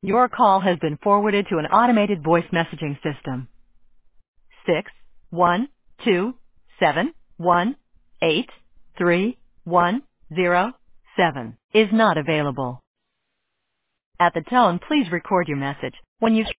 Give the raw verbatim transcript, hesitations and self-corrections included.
Your call has been forwarded to an automated voice messaging system. Six one two seven one eight three one zero seven is not available. At the tone, please record your message. When you